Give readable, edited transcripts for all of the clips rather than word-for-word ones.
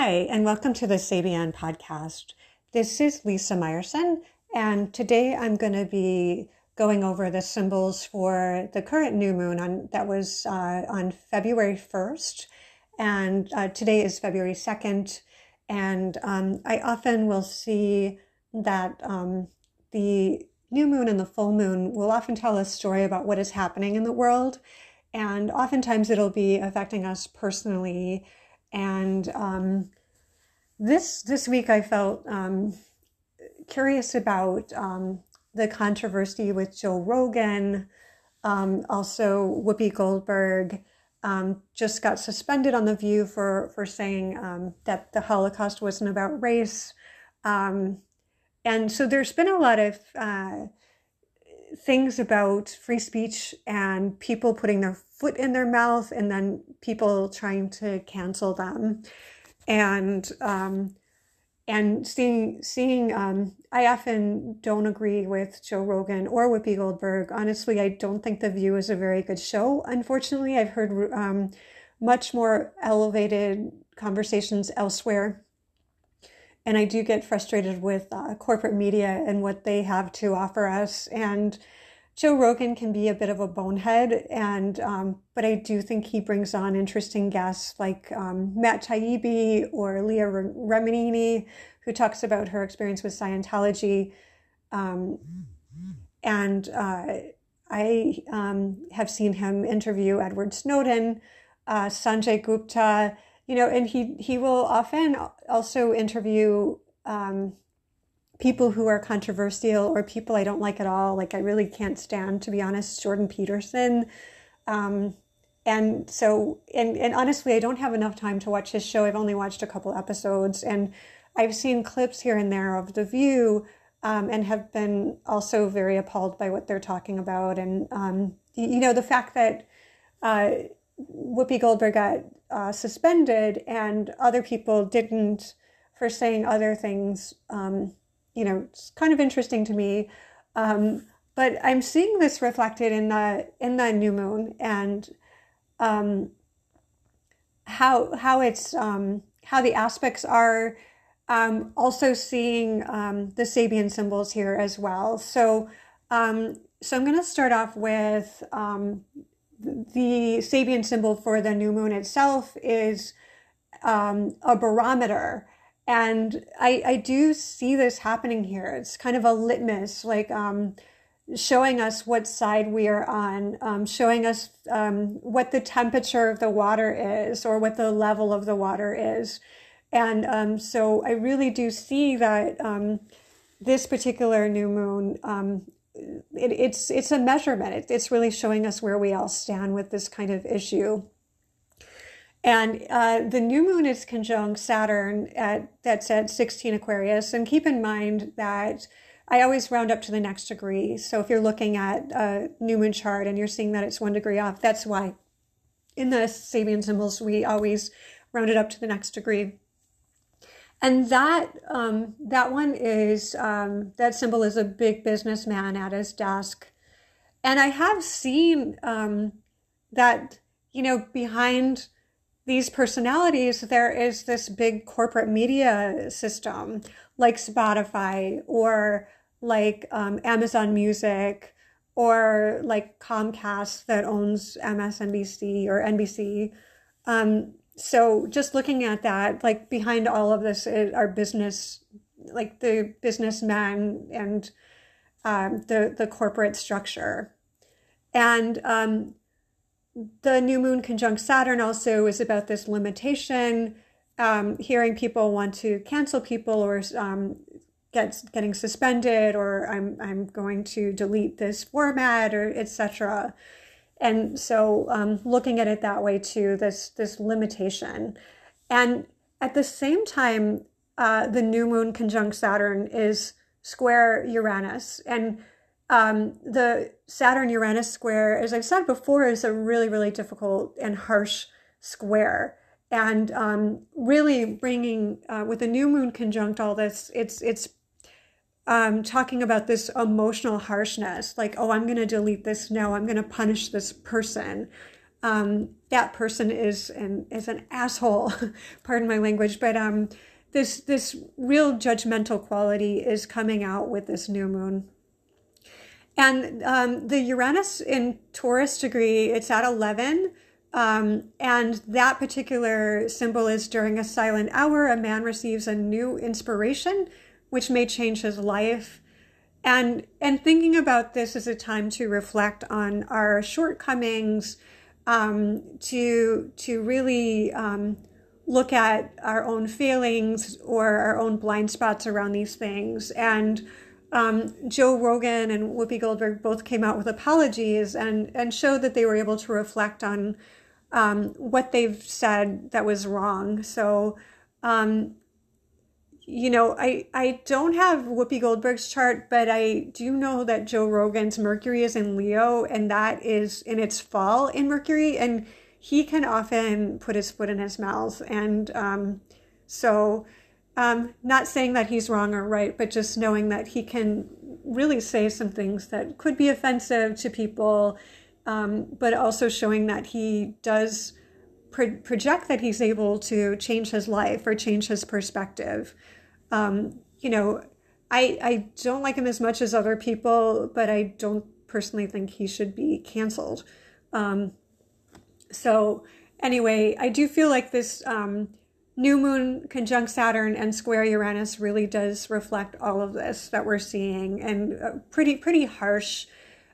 Hi, and welcome to the Sabian podcast. This is Lisa Meyerson, and today I'm going to be going over the symbols for the current new moon that was on February 1st, and today is February 2nd, and I often will see that the new moon and the full moon will often tell a story about what is happening in the world, and oftentimes it'll be affecting us personally. And this week I felt curious about the controversy with Joe Rogan. Also, Whoopi Goldberg just got suspended on The View for saying that the Holocaust wasn't about race. And so there's been a lot of things about free speech and people putting their foot in their mouth and then people trying to cancel them. And seeing I often don't agree with Joe Rogan or Whoopi Goldberg. Honestly, I don't think The View is a very good show. Unfortunately, I've heard much more elevated conversations elsewhere. And I do get frustrated with corporate media and what they have to offer us. And Joe Rogan can be a bit of a bonehead, and but I do think he brings on interesting guests like Matt Taibbi or Leah Remini, who talks about her experience with Scientology. And I have seen him interview Edward Snowden, Sanjay Gupta, and he will often also interview people who are controversial or people I don't like at all. Like I really can't stand, to be honest, Jordan Peterson. And honestly, I don't have enough time to watch his show. I've only watched a couple episodes, and I've seen clips here and there of The View, and have been also very appalled by what they're talking about. And, the fact that Whoopi Goldberg got suspended and other people didn't for saying other things, it's kind of interesting to me. But I'm seeing this reflected in the new moon and how it's how the aspects are. Also seeing the Sabian symbols here as well. So I'm going to start off with the Sabian symbol for the new moon itself is a barometer. And I do see this happening here. It's kind of a litmus, like showing us what side we are on, showing us what the temperature of the water is or what the level of the water is. And so I really do see that this particular new moon, it's a measurement. It's really showing us where we all stand with this kind of issue. And the new moon is conjunct Saturn that's at 16 Aquarius. And keep in mind that I always round up to the next degree. So if you're looking at a new moon chart and you're seeing that it's 1 degree off, that's why in the Sabian symbols, we always round it up to the next degree. And that one is, that symbol is a big businessman at his desk. And I have seen that, behind these personalities, there is this big corporate media system like Spotify or like Amazon Music or like Comcast that owns MSNBC or NBC. So just looking at that, like behind all of this are business, like the businessmen and the corporate structure. And the new moon conjunct Saturn also is about this limitation, hearing people want to cancel people or getting suspended, or I'm going to delete this format, or etc. And so looking at it that way too, this limitation. And at the same time, the new moon conjunct Saturn is square Uranus. And the Saturn-Uranus square, as I've said before, is a really, really difficult and harsh square. And really bringing, with the new moon conjunct all this, it's talking about this emotional harshness, like, oh, I'm going to delete this. No, I'm going to punish this person. that person is an asshole. Pardon my language, but this real judgmental quality is coming out with this new moon. And the Uranus in Taurus degree, it's at 11. And that particular symbol is during a silent hour, a man receives a new inspiration, which may change his life. And thinking about this is a time to reflect on our shortcomings, to really look at our own failings or our own blind spots around these things. And Joe Rogan and Whoopi Goldberg both came out with apologies and showed that they were able to reflect on what they've said that was wrong. So, you know, I don't have Whoopi Goldberg's chart, but I do know that Joe Rogan's Mercury is in Leo, and that is in its fall in Mercury, and he can often put his foot in his mouth. And not saying that he's wrong or right, but just knowing that he can really say some things that could be offensive to people, but also showing that he does project that he's able to change his life or change his perspective. You know, I don't like him as much as other people, but I don't personally think he should be canceled. So anyway, I do feel like this new moon conjunct Saturn and square Uranus really does reflect all of this that we're seeing, and a pretty harsh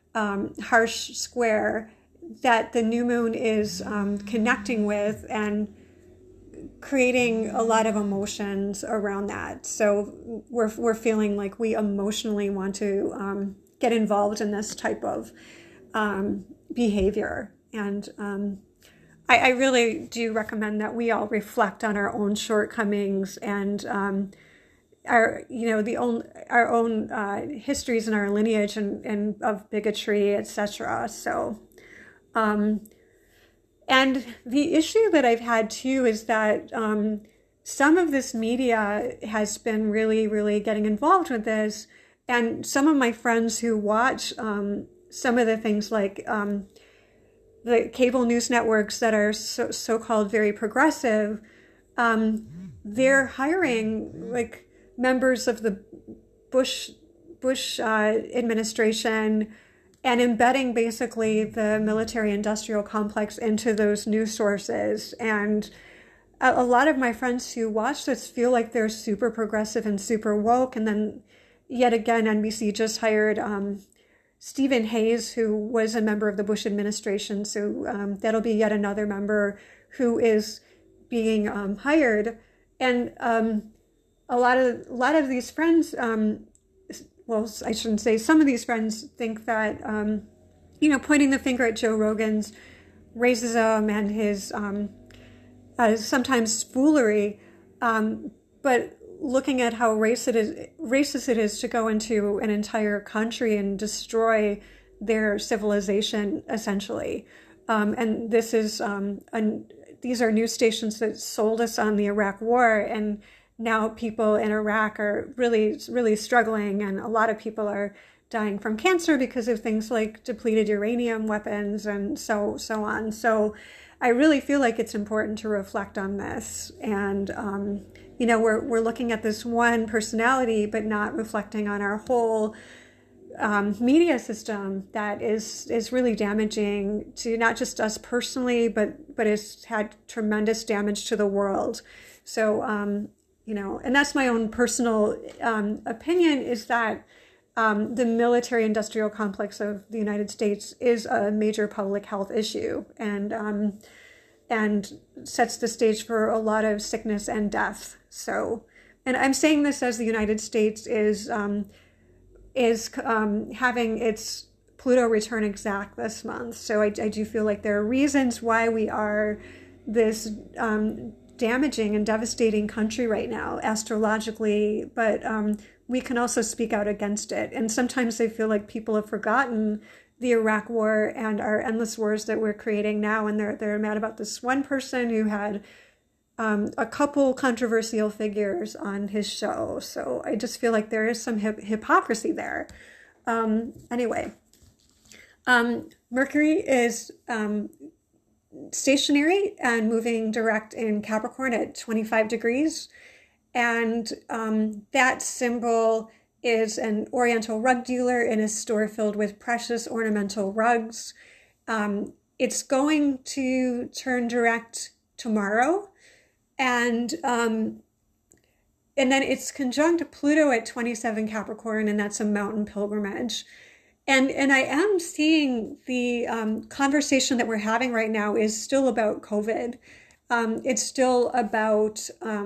square that the new moon is connecting with and creating a lot of emotions around that. So we're feeling like we emotionally want to get involved in this type of behavior. And I really do recommend that we all reflect on our own shortcomings and our own histories and our lineage and of bigotry, etc. So, and the issue that I've had too is that some of this media has been really, really getting involved with this, and some of my friends who watch some of the things like the cable news networks that are so-called very progressive, they're hiring like members of the Bush administration and embedding basically the military-industrial complex into those news sources. And a lot of my friends who watch this feel like they're super progressive and super woke. And then yet again, NBC just hired Stephen Hayes, who was a member of the Bush administration. So that'll be yet another member who is being hired. And a lot of these friends, well, I shouldn't say, some of these friends think that, pointing the finger at Joe Rogan's racism and his sometimes foolery, but looking at how racist it is to go into an entire country and destroy their civilization, essentially. And this is these are news stations that sold us on the Iraq War, and now people in Iraq are really, really struggling, and a lot of people are dying from cancer because of things like depleted uranium weapons and so on. So I really feel like it's important to reflect on this. And, we're looking at this one personality, but not reflecting on our whole media system that is really damaging to not just us personally, but has had tremendous damage to the world. So, and that's my own personal opinion, is that the military-industrial complex of the United States is a major public health issue, and sets the stage for a lot of sickness and death. So, and I'm saying this as the United States is having its Pluto return exact this month. So I do feel like there are reasons why we are this damaging and devastating country right now, astrologically, but we can also speak out against it. And sometimes I feel like people have forgotten the Iraq War and our endless wars that we're creating now, and they're mad about this one person who had a couple controversial figures on his show. So I just feel like there is some hypocrisy there. Anyway, Mercury is stationary and moving direct in Capricorn at 25 degrees. And that symbol is an Oriental rug dealer in a store filled with precious ornamental rugs. It's going to turn direct tomorrow. And then it's conjunct Pluto at 27 Capricorn, and that's a mountain pilgrimage. And I am seeing the conversation that we're having right now is still about COVID. It's still about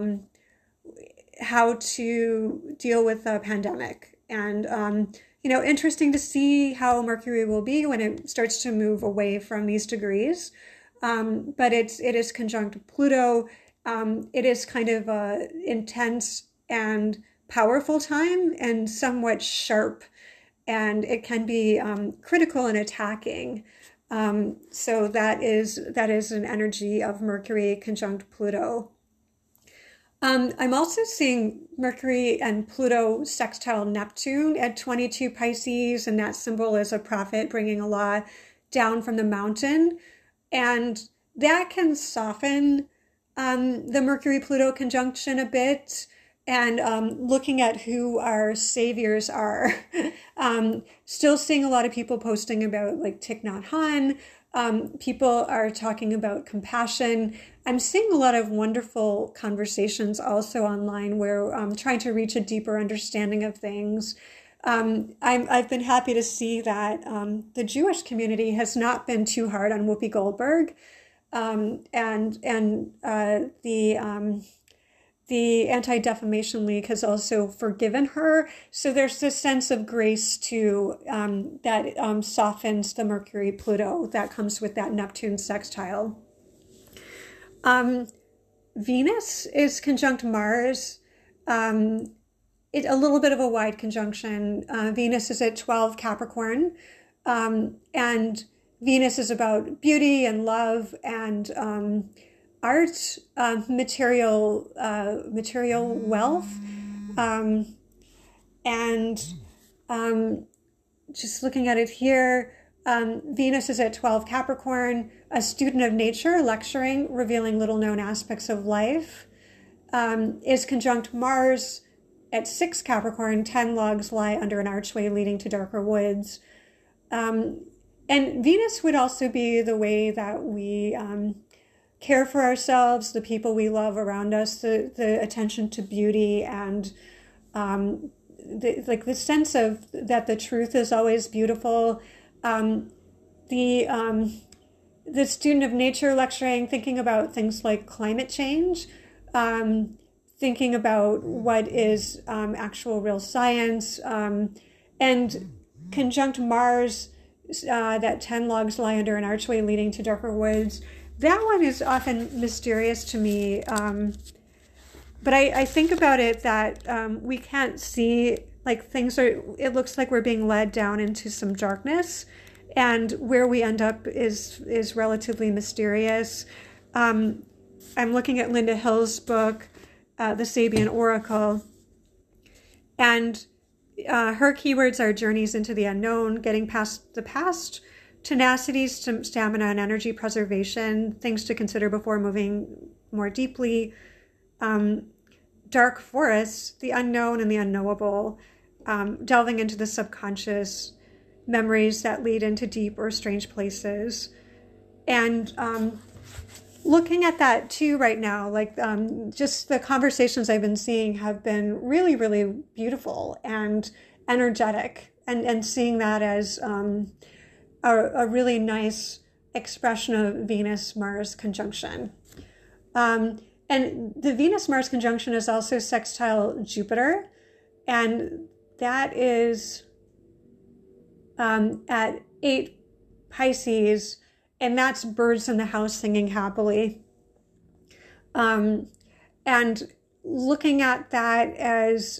how to deal with the pandemic. And, interesting to see how Mercury will be when it starts to move away from these degrees. But it is conjunct Pluto. It is kind of a intense and powerful time and somewhat sharp, and it can be critical and attacking. So that is an energy of Mercury conjunct Pluto. I'm also seeing Mercury and Pluto sextile Neptune at 22 Pisces, and that symbol is a prophet bringing a law down from the mountain. And that can soften the Mercury-Pluto conjunction a bit, and looking at who our saviors are. Still seeing a lot of people posting about like Thich Nhat Hanh. People are talking about compassion. I'm seeing a lot of wonderful conversations also online where I'm trying to reach a deeper understanding of things. I've been happy to see that the Jewish community has not been too hard on Whoopi Goldberg, and the Anti-Defamation League has also forgiven her. So there's this sense of grace too that softens the Mercury-Pluto that comes with that Neptune sextile. Venus is conjunct Mars. It's a little bit of a wide conjunction. Venus is at 12 Capricorn, and Venus is about beauty and love and art, material wealth, and just looking at it here, Venus is at 12 Capricorn, a student of nature, lecturing, revealing little-known aspects of life, is conjunct Mars at 6 Capricorn, 10 logs lie under an archway leading to darker woods. And Venus would also be the way that we care for ourselves, the people we love around us, the attention to beauty, and the sense of that the truth is always beautiful. The student of nature lecturing, thinking about things like climate change, thinking about what is actual real science, and conjunct Mars, that 10 logs lie under an archway leading to darker woods. That one is often mysterious to me, but I think about it that we can't see, like things are, it looks like we're being led down into some darkness, and where we end up is relatively mysterious. I'm looking at Linda Hill's book, The Sabian Oracle, and her keywords are journeys into the unknown, getting past the past, tenacity, stamina, and energy preservation, things to consider before moving more deeply, dark forests, the unknown and the unknowable, delving into the subconscious, memories that lead into deep or strange places. And looking at that too right now, like just the conversations I've been seeing have been really, really beautiful and energetic, and seeing that as a really nice expression of Venus-Mars conjunction. And the Venus-Mars conjunction is also sextile Jupiter, and that is at 8 Pisces, and that's birds in the house singing happily. And looking at that as,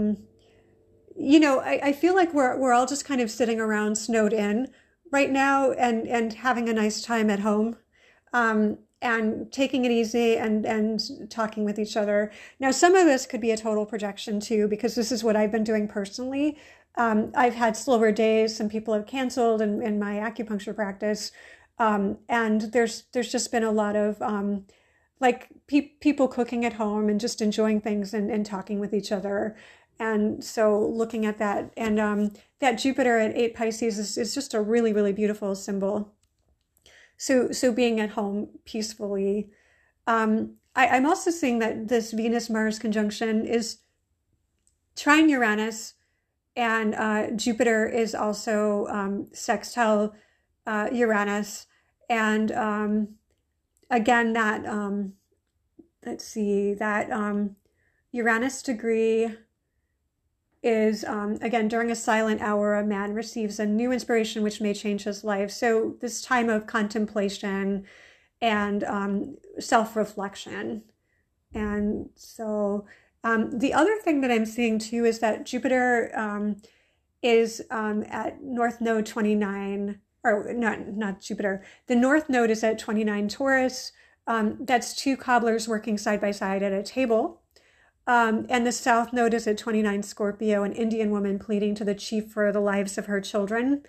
I feel like we're all just kind of sitting around snowed in right now and having a nice time at home, and taking it easy and talking with each other. Now, some of this could be a total projection too, because this is what I've been doing personally. I've had slower days. Some people have canceled in my acupuncture practice. And there's just been a lot of like people cooking at home and just enjoying things and talking with each other. And so looking at that, and that Jupiter at 8 Pisces is just a really, really beautiful symbol. So being at home peacefully. I'm also seeing that this Venus-Mars conjunction is trine Uranus, and Jupiter is also sextile Uranus. And again, that, let's see, that Uranus degree is, again, during a silent hour, a man receives a new inspiration which may change his life. So this time of contemplation and self-reflection. And so the other thing that I'm seeing too is that Jupiter is at North Node 29, or not Jupiter. The North Node is at 29 Taurus. That's two cobblers working side by side at a table. And the South Node is at 29 Scorpio, an Indian woman pleading to the chief for the lives of her children.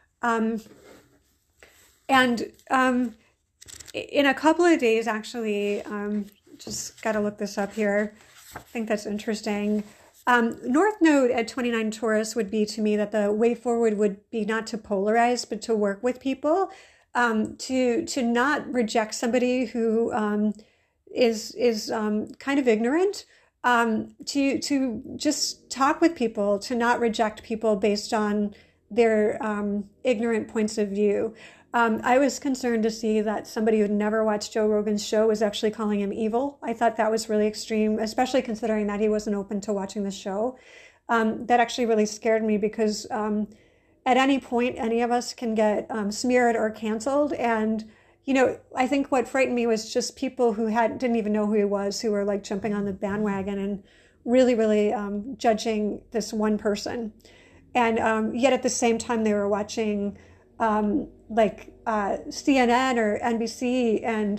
And in a couple of days, actually, just got to look this up here. I think that's interesting. North Node at 29 Taurus would be, to me, that the way forward would be not to polarize, but to work with people, to not reject somebody who is kind of ignorant, to just talk with people, to not reject people based on their ignorant points of view. I was concerned to see that somebody who'd never watched Joe Rogan's show was actually calling him evil. I thought that was really extreme, especially considering that he wasn't open to watching the show. That actually really scared me because at any point, any of us can get smeared or canceled. And, you know, I think what frightened me was just people who didn't even know who he was, who were like jumping on the bandwagon and really, really judging this one person. And yet at the same time, they were watching CNN or NBC and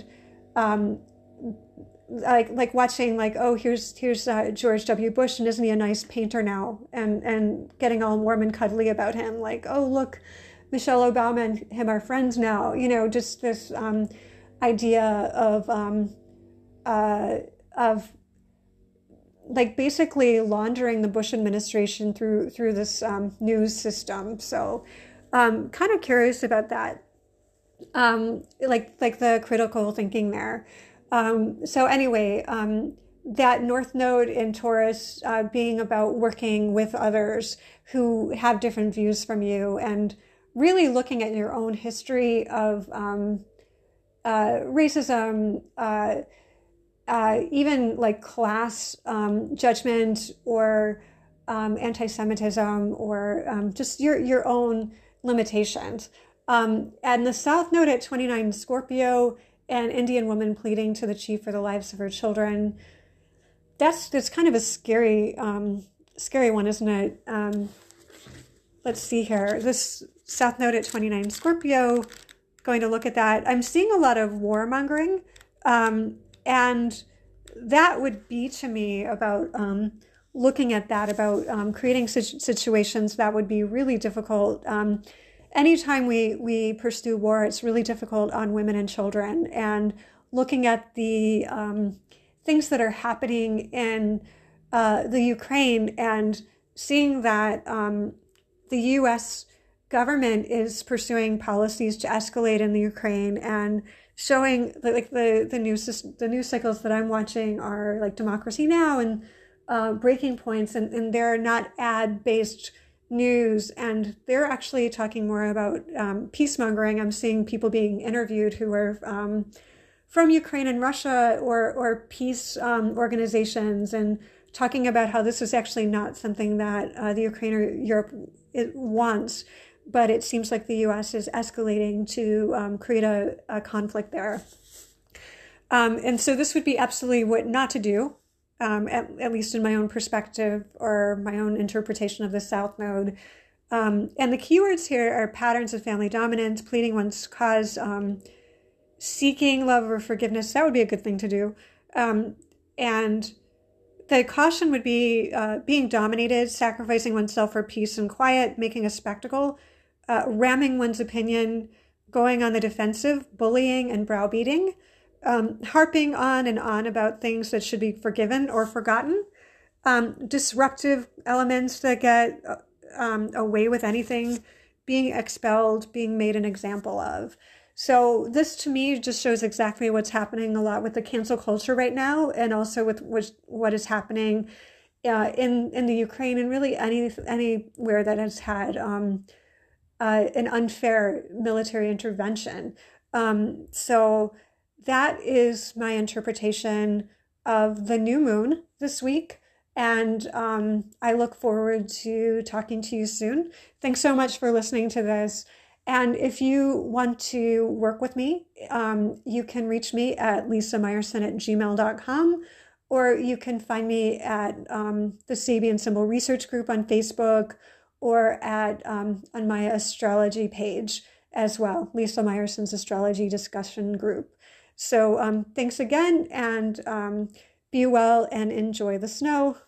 like watching like, oh, here's George W. Bush, and isn't he a nice painter now? And getting all warm and cuddly about him, like, oh, look, Michelle Obama and him are friends now. You know, just this idea of like basically laundering the Bush administration through this news system. So kind of curious about that, like the critical thinking there. So anyway, that North Node in Taurus being about working with others who have different views from you, and really looking at your own history of racism, even like class judgment, or anti-Semitism, or just your own limitations. And the South Node at 29 Scorpio, an Indian woman pleading to the chief for the lives of her children. That's kind of a scary one, isn't it? Let's see here. This South Node at 29 Scorpio, going to look at that. I'm seeing a lot of warmongering, and that would be, to me, about looking at that, about creating situations that would be really difficult. Anytime we pursue war, it's really difficult on women and children. And looking at the things that are happening in the Ukraine, and seeing that the U.S. government is pursuing policies to escalate in the Ukraine, and showing that, like, the news cycles that I'm watching are like Democracy Now! And Breaking Points, and they're not ad-based news, and they're actually talking more about peacemongering. I'm seeing people being interviewed who are from Ukraine and Russia, or peace organizations, and talking about how this is actually not something that the Ukraine or Europe wants, but it seems like the U.S. is escalating to create a conflict there. And so this would be absolutely what not to do. At least in my own perspective, or my own interpretation of the South Node. And the keywords here are patterns of family dominance, pleading one's cause, seeking love or forgiveness. That would be a good thing to do. And the caution would be being dominated, sacrificing oneself for peace and quiet, making a spectacle, ramming one's opinion, going on the defensive, bullying and browbeating, harping on and on about things that should be forgiven or forgotten, disruptive elements that get away with anything, being expelled, being made an example of. So this to me just shows exactly what's happening a lot with the cancel culture right now, and also with what is happening in the Ukraine, and really anywhere that has had an unfair military intervention. So that is my interpretation of the new moon this week. And I look forward to talking to you soon. Thanks so much for listening to this. And if you want to work with me, you can reach me at lisameyerson@gmail.com, or you can find me at the Sabian Symbol Research Group on Facebook, or at on my astrology page as well, Lisa Meyerson's Astrology Discussion Group. So thanks again, and be well and enjoy the snow.